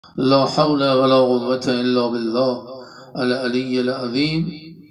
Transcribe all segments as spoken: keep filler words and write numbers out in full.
لا حول ولا قوة إلا بالله العلي العظيم.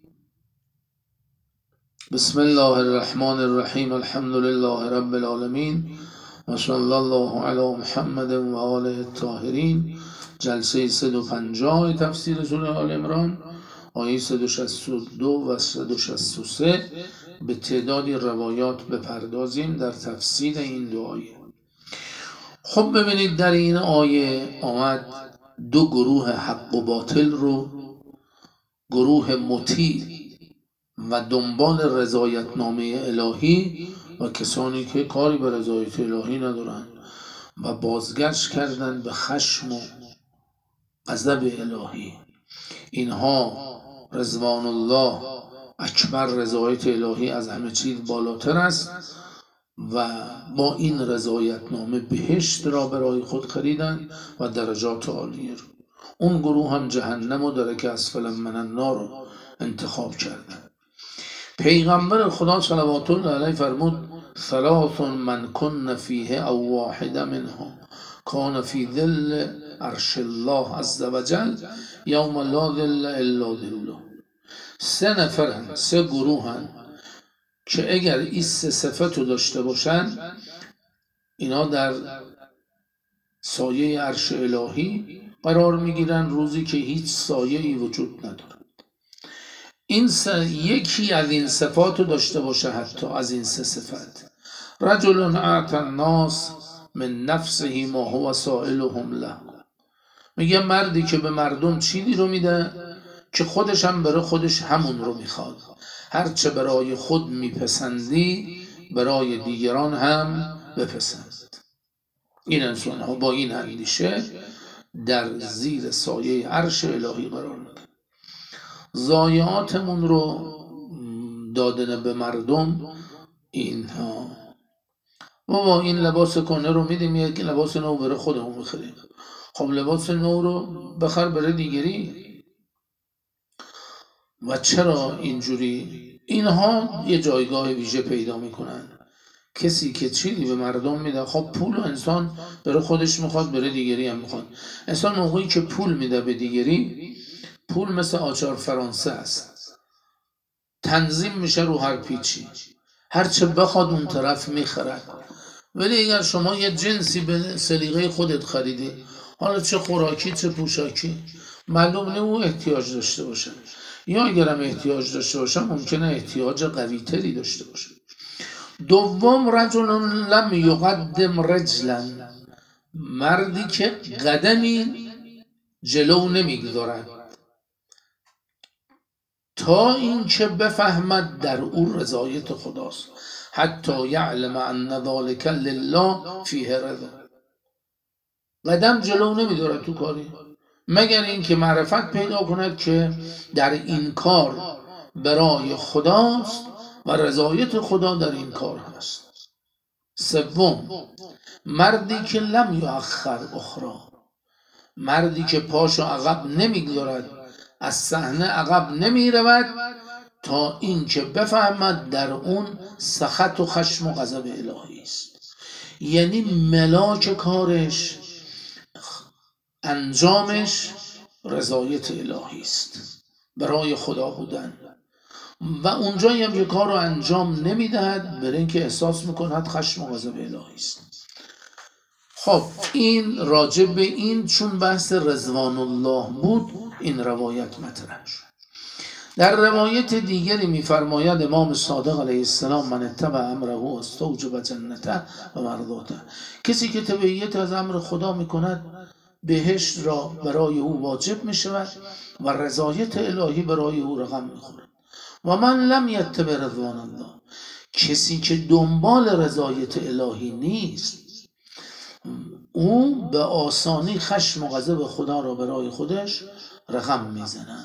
بسم الله الرحمن الرحیم. الحمد لله رب العالمین و صلی الله علی محمد و آله الطاهرین. جلسه صد و پنجاه تفسیر سوره آل عمران، آیه صد و شصت و دو و صد و شصت و سه. به تعدادی روایات بپردازیم در تفسیر این دو آیه. خب ببینید، در این آیه آمد دو گروه حق و باطل رو، گروه مطیع و دنبال رضایتنامه الهی و کسانی که کاری به رضایت الهی ندارن و بازگشت کردن به خشم و غضب الهی. اینها رضوان الله اکبر، رضایت الهی از همه چیز بالاتر است و با این رضایتنامه بهشت را برای خود خریدن و درجات عالیه رو. اون گروه هم جهنم و درک اسفل من النار رو انتخاب کردن. پیغمبر خدا صلوات الله علیه فرمود: ثلاث من کن فیه او واحد منها کان فی ظل عرش الله عز وجل یوم لا ظل الا ظله. سه نفرن، سه گروهن که اگر این سه صفت رو داشته باشن، اینا در سایه عرش الهی قرار میگیرن، روزی که هیچ سایه‌ای وجود نداره. این سه، یکی از این صفات رو داشته باشه، حتی از این سه صفت: رجل اعطى الناس من نفسه ما هو سائلهم له. میگه مردی که به مردم چیزی رو میده که خودش هم برای خودش همون رو میخواد. هرچه برای خود میپسندی برای دیگران هم بپسند. این انسان ها با این اندیشه در زیر سایه عرش الهی قرار میگیرن. ضایعاتمون رو دادن به مردم، اینها ما با این لباس کنه رو میدیم، یک لباس نو برای خودمون میخریم. خب لباس نو رو بخر برای دیگری. و چرا اینجوری؟ اینها یه جایگاه ویژه پیدا میکنن. کسی که چیزی به مردم میده، خب پول و انسان برای خودش میخواد، برای دیگری هم میخواد. انسان موقعی که پول میده به دیگری، پول مثل آچار فرانسه است، تنظیم میشه رو هر پیچی، هرچه بخواد اون طرف میخرد. ولی اگر شما یه جنسی به سلیقه خودت خریدی، حالا چه خوراکی چه پوشاکی، معلوم نه او احتیاج داشته باشه، یا اگرم احتیاج داشته باشه ممکنه احتیاج قوی تری داشته باشه. دوم، رجل لم یقدم رجلا، مردی که قدمی جلو نمیگذارد تا این که بفهمد در او رضایت خداست، حتی یعلم ان ذلک لله فیه رضا. قدم جلو نمیدارد تو کاری مگر این که معرفت پیدا کند که در این کار برای خداست و رضایت خدا در این کار هست. سوم، مردی که لم یؤخر اخرى، مردی که پاشو عقب نمیگذارد، از صحنه عقب نمیرود تا این که بفهمد در اون سخط و خشم و غضب الهی است. یعنی ملاک کارش، انجامش رضایت الهی است، برای خدا بودن. و اونجایی هم که کار رو انجام نمیدهد برای اینکه احساس میکند خشم و غضب الهی است. خب این راجع به این، چون بحث رضوان الله بود، این روایت مطرح شد. در روایت دیگری میفرماید امام صادق علیه السلام: من اتبع امره استوجب جنته و مرضاته. کسی که تبعیت از امر خدا میکند، بهشت را برای او واجب میشود و رضایت الهی برای او رقم میخورد. و من لم یتبع رضوان الله، کسی که دنبال رضایت الهی نیست، او به آسانی خشم و غضب خدا را برای خودش رقم میزنه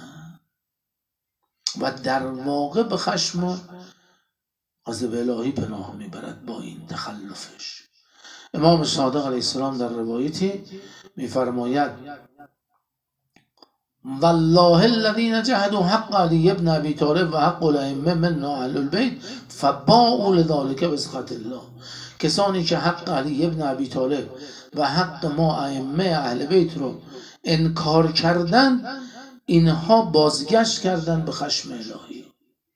و در واقع به خشم و غضب الهی پناه میبرد با این تخلفش. امام صادق علیه السلام در روایتی میفرماید: والله الذين جهدوا حق علی ابن ابی طالب و حق الائمه منا اهل البیت فباءوا لذلك بسخط الله. کسانی که حق علی ابن ابی طالب و حق ما ائمه اهل بیت رو انکار کردن، اینها بازگشت کردن به خشم الهی.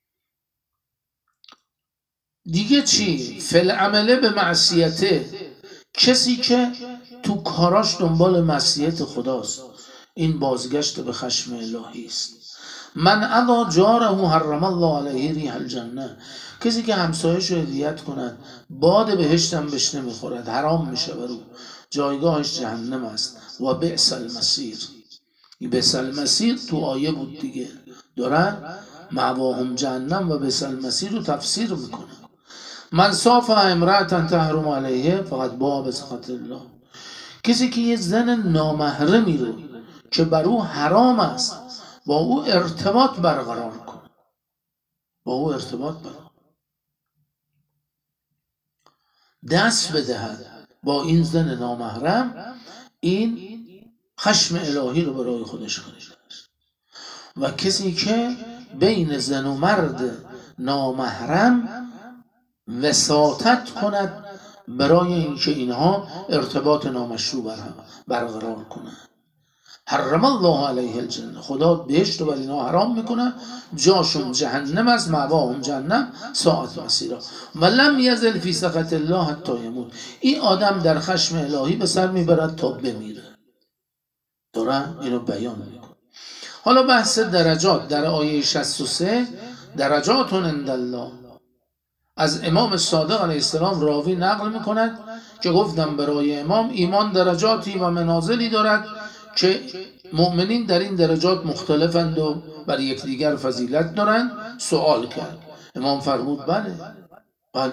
دیگه چی؟ فالعمله به معصیته، کسی که تو کاراش دنبال معصیت خداست، این بازگشت به خشم الهی است. من اذا جاره حرم الله علیه ریح الجنه، کسی که همسایه‌شو اذیت کند باد بهشتم بهش نمیخورد، حرام میشه بر او، جایگاهش جهنم است. و بئس المصیر، بئس المصیر تو آیه بود دیگه، دارن مأواهم جهنم و بئس المصیر رو تفسیر میکنه. من صافح امرأة تحرم علیه فقط باء بسخط الله، کسی که یه زن نامحرمی رو که بر او حرام است با او ارتباط برقرار کنه، با او ارتباط برقرار دست بدهد با این زن نامحرم، این خشم الهی رو برای خودش خریده است. و کسی که بین زن و مرد نامحرم وساطت کند برای اینکه اینها ارتباط نامشروع برقرار کنند، حرم الله علیه الجنه، خدا بهشت رو بر اینا حرام میکنه، جاشون جهنم است، مأواهم جهنم ساعت مصیرا. و لم یزل فی سخط الله حتی یموت، این آدم در خشم الهی به سر میبرد تا بمیره. دارن اینو بیان میکنه. حالا بحث درجات در آیه شصت و سه، درجات عند الله، از امام صادق علیه السلام راوی نقل میکند که گفتم برای امام ایمان درجاتی و منازلی دارد که مؤمنین در این درجات مختلفند و بر یکدیگر فضیلت دارند. سوال کرد، امام فرمود بله بله.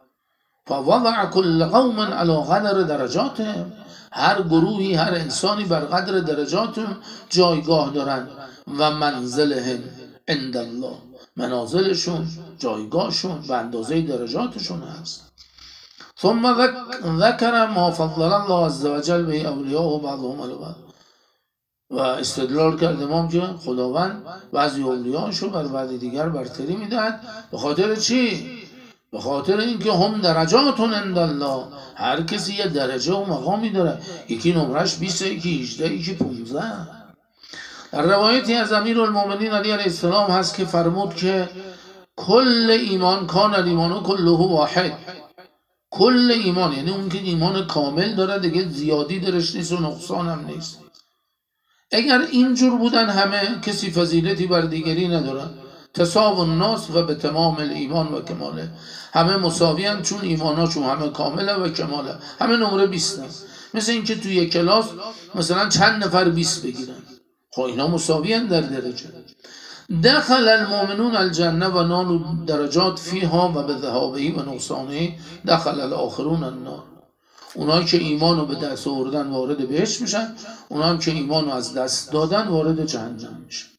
فوضع كل قوم على قدر درجاتهم، هر گروهی، هر انسانی بر قدر درجاتهم جایگاه دارند. و منزلهم عند الله، منازلشون، جایگاهشون به اندازه درجاتشون هست. ثم ذکر ما فضل الله عز وجل به اولیاء بعضهم علی بعض، و استدلال کرد امام که خداوند بعضی اولیاءشو بر بعضی دیگر برتری میدهد. به خاطر چی؟ به خاطر اینکه هم درجات عند الله، هر کسی یه درجه و مقامی داره، یکی نمرش بیست، یکی هجده، یکی پونزده. در روایتی از امیرالمومنین علی علیه السلام هست که فرمود که کل ایمان کان الایمان کله واحد، کل ایمان یعنی اون که ایمان کامل داره دیگه زیادی درش نیست و نقصان هم نیست. اگر اینجور بودن همه، کسی فضیلتی بر دیگری نداره، تساو الناس و به تمام الایمان و کماله، همه مساویان چون ایماناشون همه کامله و کماله، همه نمره بیست هست. مثل اینکه توی یک کلاس مثلا چند نفر بیست بگیرن، خب اینا مساویان در درجه. دخل المؤمنون الجنه و نالوا درجات فیها و به ذهابه و نقصانه دخل الاخرون النار، اونایی که ایمانو به دست آوردن وارد بهشت میشن، اونایی که ایمانو از دست دادن وارد جهنم میشن.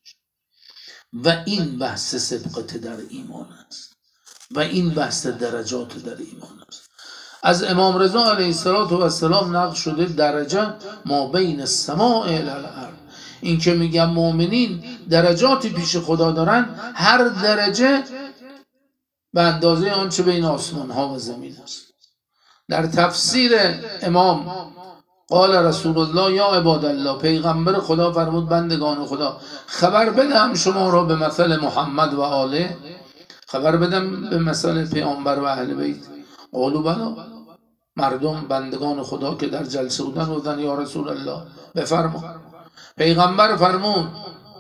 و این بحث سبقت در ایمان است و این بحث درجات در ایمان است. از امام رضا علیه السلام نقل شده درجه ما بین السماء الی الارض، این که میگم مؤمنین درجاتی پیش خدا دارن، هر درجه به اندازه آنچه بین آسمان ها و زمین است. در تفسیر امام قال رسول الله یا عباد الله، پیغمبر خدا فرمود بندگان خدا خبر بدم شما را به مثل محمد و آله، خبر بدم به مثل پیامبر و اهل بیت. قالوا بلا، مردم بندگان خدا که در جلسه بودن بودن یا رسول الله بفرما. پیغمبر فرمود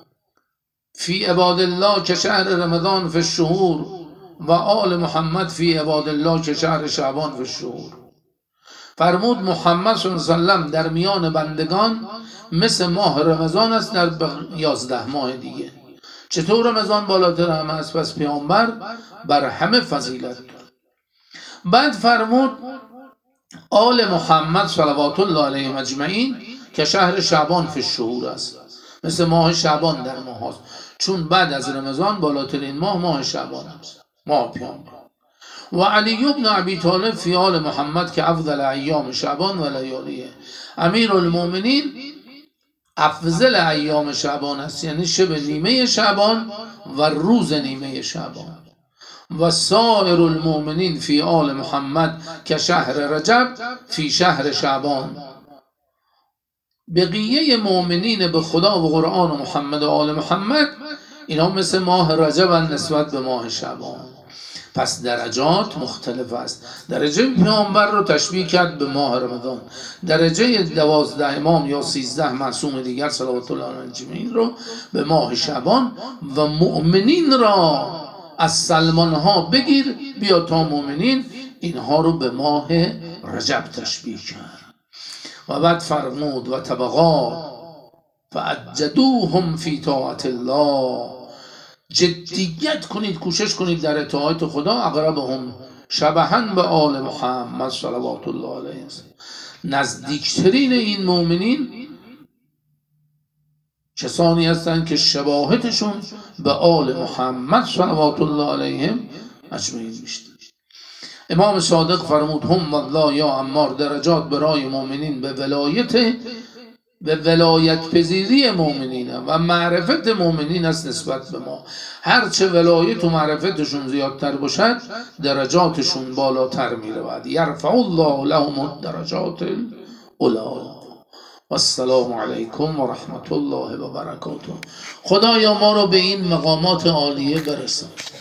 فی عباد الله که شهر رمضان فی الشهور و آل محمد فی عباد الله که شهر شعبان فی الشهور. فرمود محمد صلی الله علیه و سلم در میان بندگان مثل ماه رمضان است در یازده ماه دیگه. چطور رمضان بالاتر همه است؟ پس پیامبر بر همه فضیلت دارد. بعد فرمود آل محمد صلوات الله علیهم اجمعین که شهر شعبان فی الشهور است، مثل ماه شعبان در ماه است، چون بعد از رمضان بالاترین ماه ماه شعبان است، ماه پیامبر. و علی ابن ابی طالب فی آل محمد که افضل ایام شعبان و لیالیه، امیر المؤمنین افضل ایام شعبان است، یعنی شب نیمه شعبان و روز نیمه شعبان. و سایر المؤمنین فی آل محمد که شهر رجب فی شهر شعبان. بقیه مؤمنین به خدا و قرآن و محمد و آل محمد اینا مثل ماه رجب نسبت به ماه شعبان. پس درجات مختلف است. درجه پیامبر رو تشبیه کرد به ماه رمضان، درجه دوازده امام یا سیزده معصوم دیگر صلوات الله علیهم رو به ماه شعبان، و مؤمنین را از سلمان ها بگیر بیا تا مؤمنین، اینها رو به ماه رجب تشبیه کرد. و بعد فرمود و طبقات فاجدوهم فی طاعت الله، جدیت کنید، کوشش کنید در اطاعت خدا. اقربهم شبهن به آل محمد صلوات الله علیه نزدیکترین این مؤمنین کسانی هستند که شباهتشون به آل محمد صلوات الله علیهم اجمعین بیشتر. امام صادق فرمود هم والله یا عمار، درجات برای مؤمنین به ولایت به ولایت پذیری مؤمنین و معرفت مؤمنین است نسبت به ما. هرچه ولایت و معرفتشون زیادتر باشد درجاتشون بالاتر می رود. یرفع الله لهم الدرجات الاولی. و السلام علیکم و رحمت الله و برکاته. خدایا ما رو به این مقامات عالیه برسان.